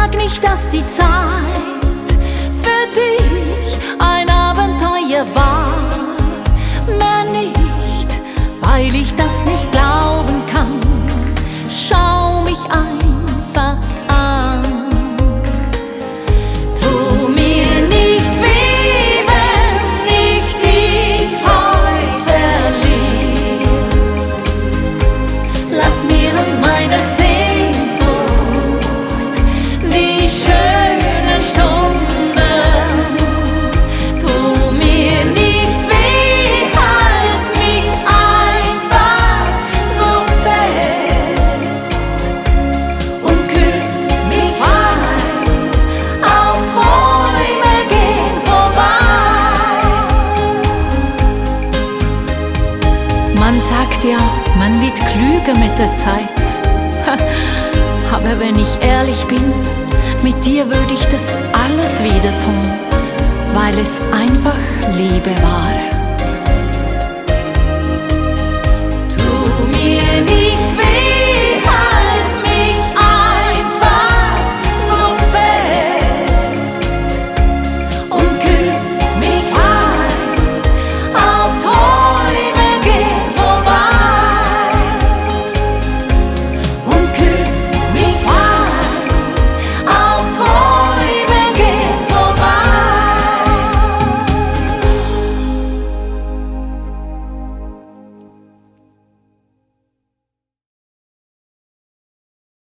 Sag nicht, dass die Zeit für dich ein Abenteuer war. Mehr nicht, weil ich das nicht glauben kann. Schau mich einfach an. Tu mir nicht weh, wenn ich dich heute verliere. Lass mir und meiner Sehnsucht die schönen Stunden. Tu mir nicht weh, halt mich einfach nur fest und küss mich frei. Auch Träume gehen vorbei. Man sagt ja, man wird klüger mit der Zeit. Aber wenn ich ehrlich bin, mit dir würde ich das alles wieder tun, weil es einfach Liebe war. Tu mir nie